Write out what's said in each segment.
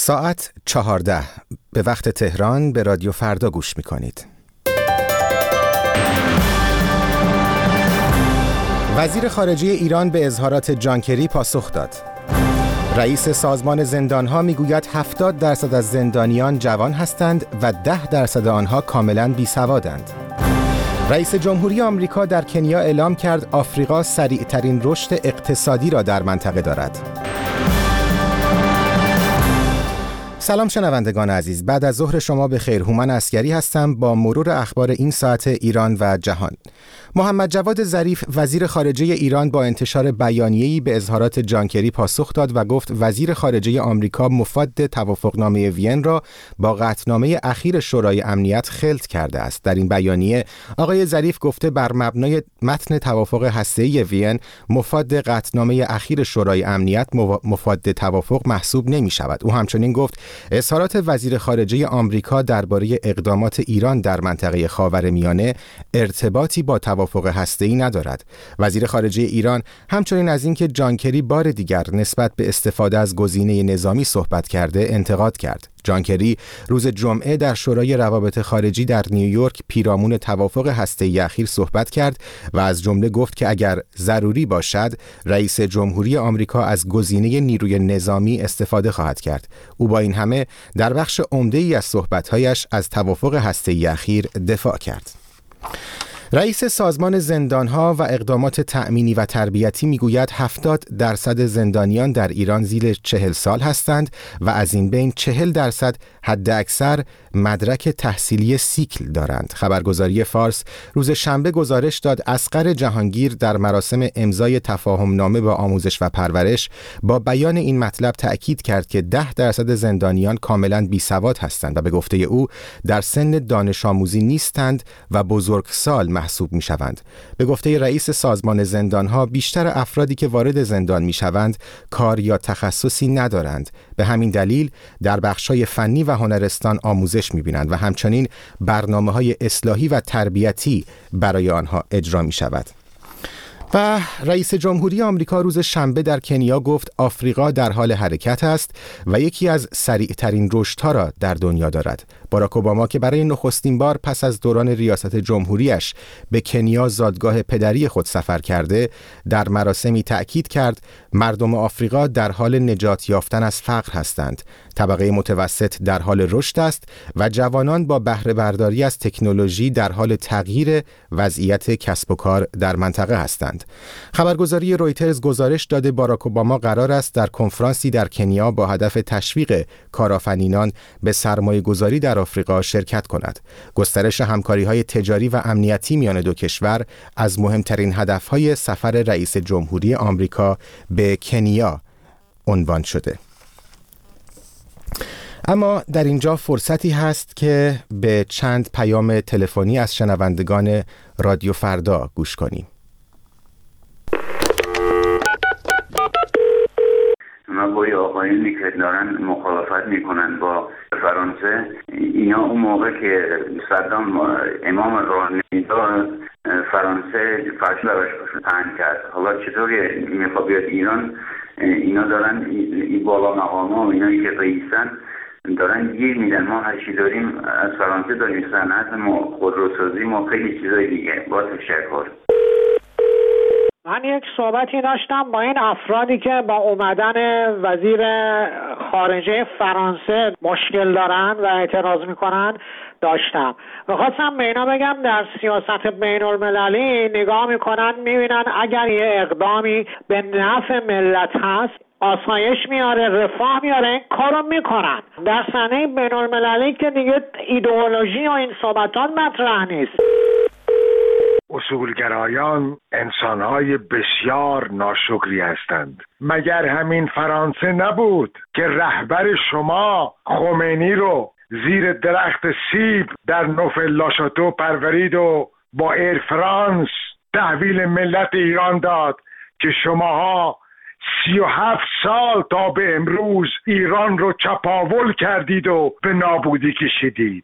ساعت 14 به وقت تهران به رادیو فردا گوش می‌کنید. وزیر خارجه ایران به اظهارات جان کری پاسخ داد. رئیس سازمان زندانها میگوید 70% از زندانیان جوان هستند و 10% آنها کاملاً بیسوادند. رئیس جمهوری آمریکا در کنیا اعلام کرد آفریقا سریع‌ترین رشد اقتصادی را در منطقه دارد. سلام شنوندگان عزیز، بعد از ظهر شما به خیر. هومن عسگری هستم با مرور اخبار این ساعت ایران و جهان. محمد جواد ظریف وزیر خارجه ایران با انتشار بیانیه‌ای به اظهارات جان کری پاسخ داد و گفت وزیر خارجه آمریکا مفاد توافقنامه وین را با قطعنامه اخیر شورای امنیت خلط کرده است. در این بیانیه آقای ظریف گفته بر مبنای متن توافق هسته‌ای وین مفاد قطعنامه اخیر شورای امنیت مفاد توافق محسوب نمی‌شود. او همچنین گفت اظهارات وزیر خارجه آمریکا درباره اقدامات ایران در منطقه خاورمیانه ارتباطی با توافق هسته‌ای ندارد. وزیر خارجه ایران همچنین از اینکه جان کری بار دیگر نسبت به استفاده از گزینه نظامی صحبت کرده انتقاد کرد. جان کری روز جمعه در شورای روابط خارجی در نیویورک پیرامون توافق هسته‌ای اخیر صحبت کرد و از جمله گفت که اگر ضروری باشد رئیس جمهوری آمریکا از گزینه نیروی نظامی استفاده خواهد کرد. او با این همه در بخش عمده‌ای از صحبت‌هایش از توافق هسته‌ای اخیر دفاع کرد. رئیس سازمان زندانها و اقدامات تأمینی و تربیتی میگوید 70% زندانیان در ایران زیر 40 سال هستند و از این بین 40% حد اکثر مدرک تحصیلی سیکل دارند. خبرگزاری فارس روز شنبه گزارش داد اصغر جهانگیر در مراسم امضای تفاهمنامه با آموزش و پرورش با بیان این مطلب تأکید کرد که 10% زندانیان کاملا بیسواد هستند و به گفته او در سن دانش آموزی نیستند و بزرگسال محسوب می شوند. به گفته رئیس سازمان زندانها بیشتر افرادی که وارد زندان می شوند کار یا تخصصی ندارند. به همین دلیل در بخش‌های فنی و هنرستان آموزش می بینند و همچنین برنامه‌های اصلاحی و تربیتی برای آنها اجرا می شود. و رئیس جمهوری آمریکا روز شنبه در کنیا گفت آفریقا در حال حرکت است و یکی از سریع‌ترین رشدها را در دنیا دارد. باراک اوباما که برای نخستین بار پس از دوران ریاست جمهوریش به کنیا زادگاه پدری خود سفر کرده، در مراسمی تأکید کرد مردم آفریقا در حال نجات یافتن از فقر هستند. طبقه متوسط در حال رشد است و جوانان با بهره برداری از تکنولوژی در حال تغییر وضعیت کسب و کار در منطقه هستند. خبرگزاری رویترز گزارش داده باراک اوباما قرار است در کنفرانسی در کنیا با هدف تشویق کارآفرینان به سرمایه‌گذاری در آفریقا شرکت کند. گسترش همکاری‌های تجاری و امنیتی میان دو کشور از مهمترین هدف‌های سفر رئیس جمهوری آمریکا به کنیا عنوان شده. اما در اینجا فرصتی هست که به چند پیام تلفنی از شنوندگان رادیو فردا گوش کنیم. ما با آقایونی که دارن مخالفت میکنن با فرانسه، اینا اون موقع که صدام امام روحانی داد فرانسه فرش براش پهن کرد. حالا چطوری میخواد بیاد ایران؟ اینا دارن این بالا مقاما و اینایی که رئیسن دارن گیر میدن. ما هرچی داریم از فرانسه داریم، صنعت ما، خودروسازی ما، خیلی چیزای دیگه. با تشکر. من یک صحبتی داشتم با این افرادی که با اومدن وزیر خارجه فرانسه مشکل دارن و اعتراض میکنن داشتم. میخواستم به اینا بگم در سیاست بین المللی نگاه میکنن میبینن اگر یه اقدامی به نفع ملت هست، آسایش میاره، رفاه میاره، این کارو میکنن. در صحنه بین المللی که دیگه ایدئولوژی و این صحبتان مطرح نیست. اصولگرایان انسانهای بسیار ناشکری هستند. مگر همین فرانسه نبود که رهبر شما خمینی رو زیر درخت سیب در نوف لاشاتو پرورید و با ایر فرانس تحویل ملت ایران داد که شماها 37 سال تا به امروز ایران رو چپاول کردید و به نابودی کشیدید.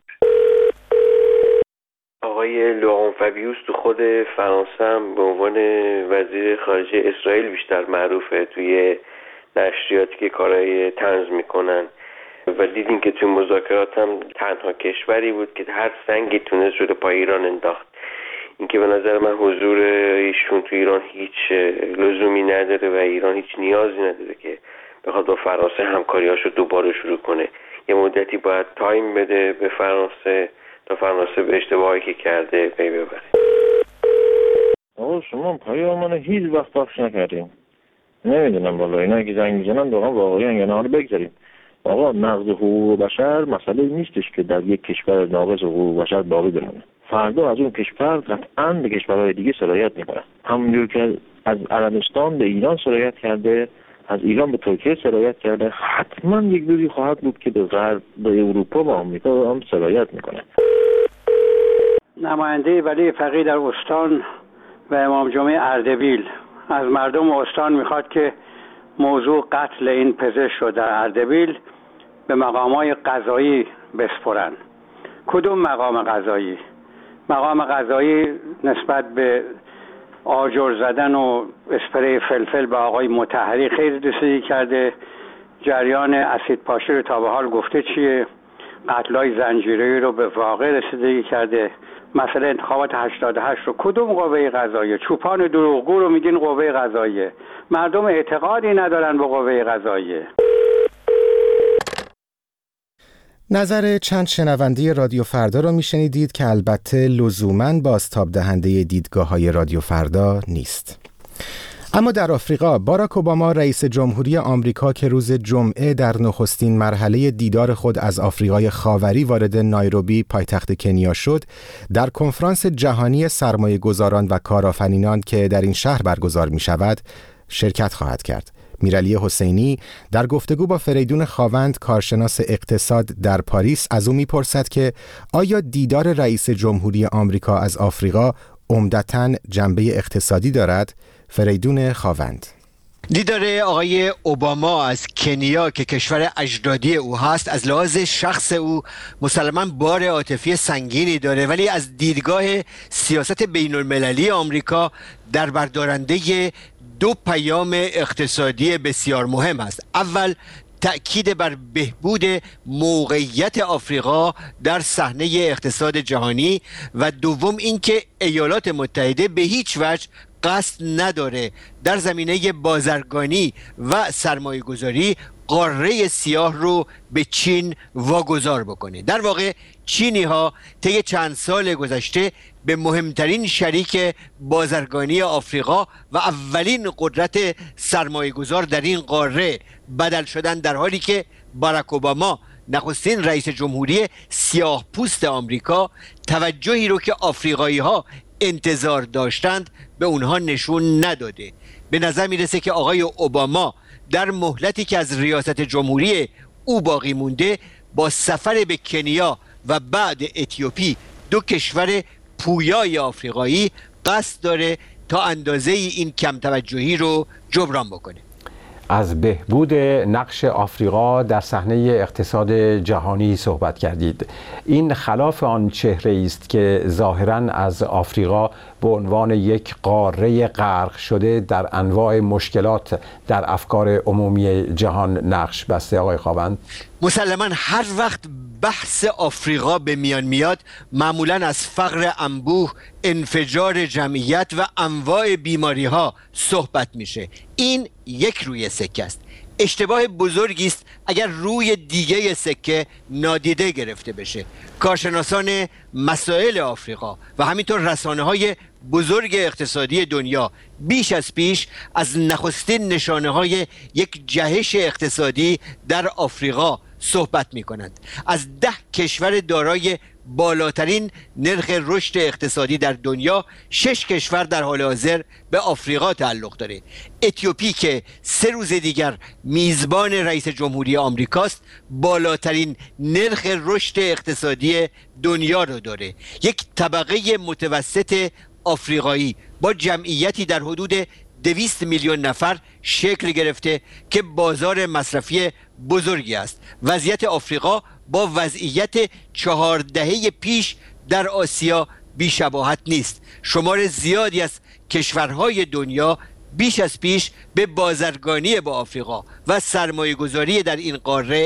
آقای لوران فابیوس تو خود فرانسه هم به عنوان وزیر خارجه اسرائیل بیشتر معروفه توی نشریاتی که کارهای طنز میکنن و دیدیم که توی مذاکرات هم تنها کشوری بود که هر سنگی تونست رو پای ایران انداخت. اینکه به نظر من حضور ایشون تو ایران هیچ لزومی نداره و ایران هیچ نیازی نداره که بخواد با فرانسه همکاریاشو دوباره شروع کنه. یه مدتی باید تایم بده به فرانسه تا فرانسه به اشتباهی که کرده پی ببره. آقا شما پیام منو هیچ وقت پخش نکردیم. نمیدونم والا اینا که زنگ میزنن واقعا واقعی یا نه. رو بگذاریم. آقا نقض حقوق بشر مسئله نیستش که در یک کشور ناقض حقوق بشر باقی بمونه. فردا از اون کشور قطعاً به کشورهای دیگه سرایت میکنه. همونجور که از عربستان به ایران سرایت کرده، از ایران به ترکیه سرایت کرده، حتما یک دوری خواهد بود که به غرب، به اروپا و آمریکا هم سرایت میکنه. نماینده ولی فقیه در استان و امام جمعه اردبیل از مردم استان میخواد که موضوع قتل این پزشک رو در اردبیل به مقامات قضایی بسپرن. کدوم مقام قضایی؟ مقام قضایی نسبت به آجر زدن و اسپری فلفل به آقای مطهری خیلی رسیدگی کرده. جریان اسید پاشی رو تا به حال گفته چیه؟ قتل‌های زنجیره‌ای رو به واقع رسیدگی کرده. مثلا انتخابات 88 رو کدوم قوه قضاییه؟ چوپان دروغگو رو میگین قوه قضاییه. مردم اعتقادی ندارن به قوه قضاییه. نظر چند شنونده رادیو فردا را میشنیدید که البته لزوماً بازتاب دهنده دیدگاه‌های رادیو فردا نیست. اما در آفریقا باراک اوباما رئیس جمهوری آمریکا که روز جمعه در نخستین مرحله دیدار خود از آفریقای خاوری وارد نایروبی پایتخت کنیا شد، در کنفرانس جهانی سرمایه‌گذاران و کارآفرینان که در این شهر برگزار می‌شود شرکت خواهد کرد. میرعلی حسینی در گفتگو با فریدون خاوند کارشناس اقتصاد در پاریس از او میپرسد که آیا دیدار رئیس جمهوری آمریکا از آفریقا عمدتاً جنبه اقتصادی دارد؟ فریدون خاوند: دیدار آقای اوباما از کنیا که کشور اجدادی او هست از لحاظ شخص او مسلماً بار عاطفی سنگینی داره، ولی از دیدگاه سیاست بین المللی آمریکا در بردارنده دو پیام اقتصادی بسیار مهم است. اول، تأکید بر بهبود موقعیت آفریقا در صحنه اقتصاد جهانی و دوم اینکه ایالات متحده به هیچ وجه قصد نداره در زمینه بازرگانی و سرمایه‌گذاری قاره سیاه رو به چین واگذار بکنه. در واقع چینی ها طی چند سال گذشته به مهمترین شریک بازرگانی آفریقا و اولین قدرت سرمایه‌گذار در این قاره بدل شدن، در حالی که باراک اوباما نخستین رئیس جمهوری سیاه پوست آمریکا توجهی رو که آفریقایی ها انتظار داشتند به اونها نشون نداده. به نظر میرسه که آقای اوباما در مهلتی که از ریاست جمهوری او باقی مونده با سفر به کنیا و بعد اتیوپی، دو کشور پویای آفریقایی، قصد داره تا اندازه این کم توجهی رو جبران بکنه. از بهبود نقش آفریقا در صحنه اقتصاد جهانی صحبت کردید. این خلاف آن چهره است که ظاهراً از آفریقا به عنوان یک قاره غرق شده در انواع مشکلات در افکار عمومی جهان نقش بسته. آقای خاوند: مسلماً هر وقت بحث آفریقا به میان میاد معمولاً از فقر انبوه، انفجار جمعیت و انواع بیماری ها صحبت میشه. این یک روی سکه است. اشتباه بزرگی است اگر روی دیگه سکه نادیده گرفته بشه. کارشناسان مسائل آفریقا و همینطور رسانه‌های بزرگ اقتصادی دنیا بیش از پیش از نخستین نشانه‌های یک جهش اقتصادی در آفریقا صحبت می کنند. از 10 کشور دارای بالاترین نرخ رشد اقتصادی در دنیا 6 کشور در حال حاضر به آفریقا تعلق داره. اتیوپی که 3 روز دیگر میزبان رئیس جمهوری آمریکاست بالاترین نرخ رشد اقتصادی دنیا رو داره. یک طبقه متوسط آفریقایی با جمعیتی در حدود 200 میلیون نفر شکل گرفته که بازار مصرفی بزرگی است. وضعیت آفریقا با وضعیت 4 دهه پیش در آسیا بی‌شباهت نیست. شمار زیادی از کشورهای دنیا بیش از پیش به بازرگانی با آفریقا و سرمایه‌گذاری در این قاره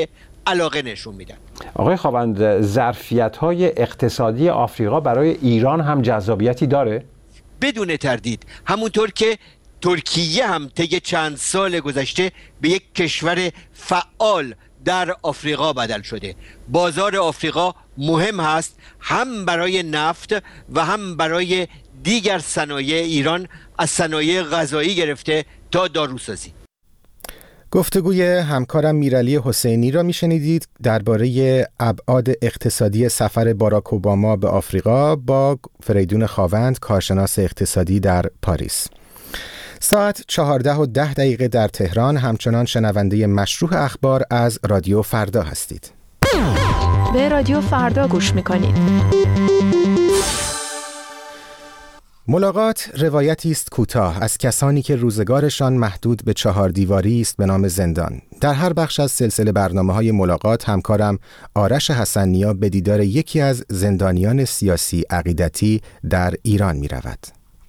علاقه نشون میدن. آقای خاوند، ظرفیت‌های اقتصادی آفریقا برای ایران هم جذابیتی داره؟ بدون تردید. همونطور که ترکیه هم طی چند سال گذشته به یک کشور فعال در آفریقا بدل شده. بازار آفریقا مهم هست هم برای نفت و هم برای دیگر صنایع ایران، از صنایع غذایی گرفته تا داروسازی. گفتگوی همکارم میرعلی حسینی را میشنیدید درباره ابعاد اقتصادی سفر باراک اوباما به آفریقا با فریدون خاوند، کارشناس اقتصادی در پاریس. ساعت 14:10 در تهران. همچنان شنونده مشروع اخبار از رادیو فردا هستید. به رادیو فردا گوش میکنید. ملاقات روایتی است کوتاه از کسانی که روزگارشان محدود به 4 دیواری است به نام زندان. در هر بخش از سلسله برنامه‌های ملاقات همکارم آرش حسن نیا به دیدار یکی از زندانیان سیاسی عقیدتی در ایران می‌رود.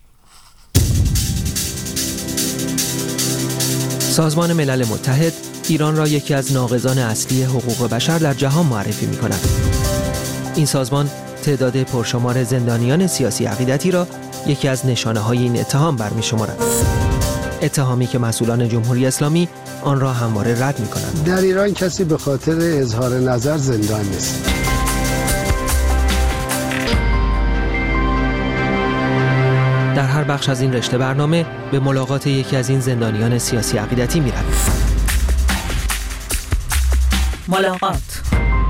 سازمان ملل متحد ایران را یکی از ناقضان اصلی حقوق بشر در جهان معرفی می‌کند. این سازمان تعداد پرشمار زندانیان سیاسی عقیدتی را یکی از نشانه‌های این اتهام برمی‌شمارد. اتهامی که مسئولان جمهوری اسلامی آن را همواره رد می‌کنند. در ایران کسی به خاطر اظهار نظر زندان نیست. در هر بخش از این رشته برنامه به ملاقات یکی از این زندانیان سیاسی عقیدتی می‌رویم. ملاقات.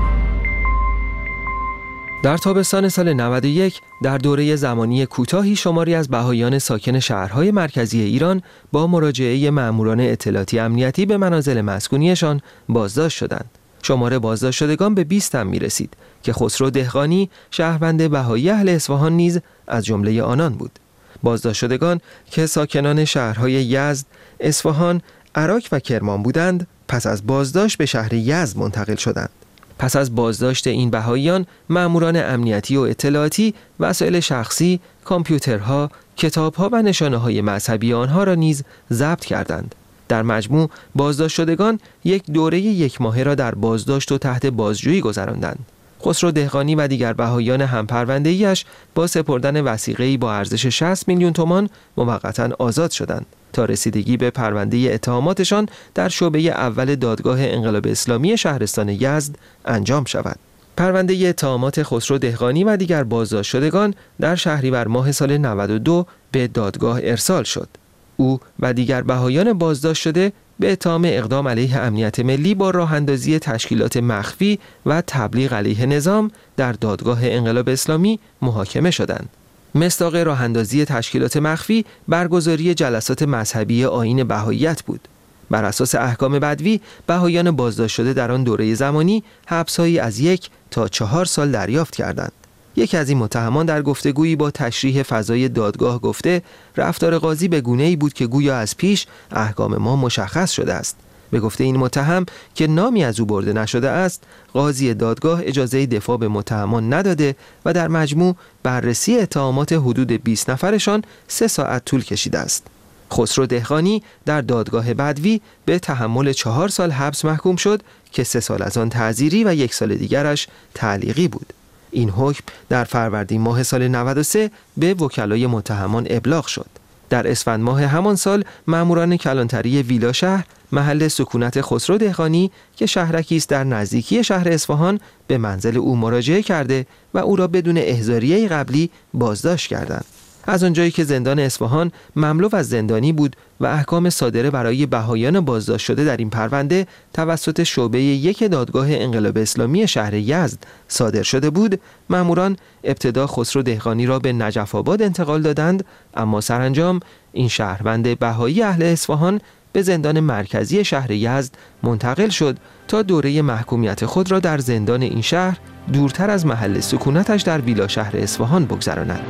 در تابستان سال 91 در دوره زمانی کوتاهی شماری از بهائیان ساکن شهرهای مرکزی ایران با مراجعه مأموران اطلاعاتی امنیتی به منازل مسکونیشان بازداشت شدند. شمار بازداشت شدگان به 20 هم می‌رسید که خسرو دهقانی شهروند بهایی اهل اصفهان نیز از جمله آنان بود. بازداشت شدگان که ساکنان شهرهای یزد، اصفهان، عراق و کرمان بودند، پس از بازداشت به شهر یزد منتقل شدند. پس از بازداشت این بهائیان، مأموران امنیتی و اطلاعاتی وسایل شخصی، کامپیوترها، کتابها و نشانه‌های مذهبی آنها را نیز ضبط کردند. در مجموع بازداشت شدگان یک دوره 1 ماهه را در بازداشت و تحت بازجویی گذراندند. خسرو دهقانی و دیگر بهائیان همپرونده‌ایش با سپردن وثیقه‌ای با ارزش 60 میلیون تومان موقتاً آزاد شدند تا رسیدگی به پرونده اتهاماتشان در شعبه اول دادگاه انقلاب اسلامی شهرستان یزد انجام شود. پرونده اتهامات خسرو دهقانی و دیگر بازداشت شدگان در شهریور ماه سال 92 به دادگاه ارسال شد. او و دیگر بهائیان بازداشت شده به اتهام اقدام علیه امنیت ملی با راه اندازی تشکیلات مخفی و تبلیغ علیه نظام در دادگاه انقلاب اسلامی محاکمه شدند. مصداق راه اندازی تشکیلات مخفی برگزاری جلسات مذهبی آیین بهائیت بود. بر اساس احکام بدوی بهائیان بازداشت شده در آن دوره زمانی حبس‌هایی از 1 تا 4 سال دریافت کردند. یکی از این متهمان در گفتگویی با تشریح فضای دادگاه گفته رفتار قاضی به گونه‌ای بود که گویا از پیش احکام ما مشخص شده است. به گفته این متهم که نامی از او برده نشده است، قاضی دادگاه اجازه دفاع به متهمان نداده و در مجموع بررسی اتهامات حدود 20 نفرشان 3 ساعت طول کشیده است. خسرو دهقانی در دادگاه بدوی به تحمل 4 سال حبس محکوم شد که 3 سال از آن تعزیری و 1 سال دیگرش تعلیقی بود. این حکم در فروردین ماه سال 93 به وکلای متهمان ابلاغ شد. در اسفند ماه همان سال مأموران کلانتری ویلا شهر محل سکونت خسرو دهقانی که شهرکی است در نزدیکی شهر اصفهان به منزل او مراجعه کرده و او را بدون احضاریه قبلی بازداشت کردند. از آنجایی که زندان اصفهان مملو از زندانی بود و احکام صادره برای بهائیان بازداشت شده در این پرونده توسط شعبه 1 دادگاه انقلاب اسلامی شهر یزد صادر شده بود، مأموران ابتدا خسرو دهقانی را به نجف آباد انتقال دادند، اما سرانجام این شهروند بهایی اهل اصفهان به زندان مرکزی شهر یزد منتقل شد تا دوره محکومیت خود را در زندان این شهر دورتر از محل سکونتش در ویلا شهر اصفهان بگذراند.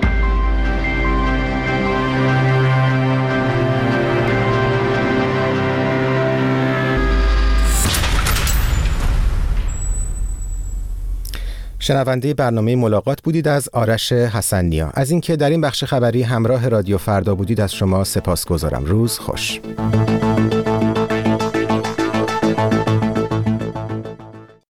شنونده برنامه ملاقات بودید از آرش حسن نیا. از اینکه در این بخش خبری همراه رادیو فردا بودید از شما سپاسگزارم. روز خوش.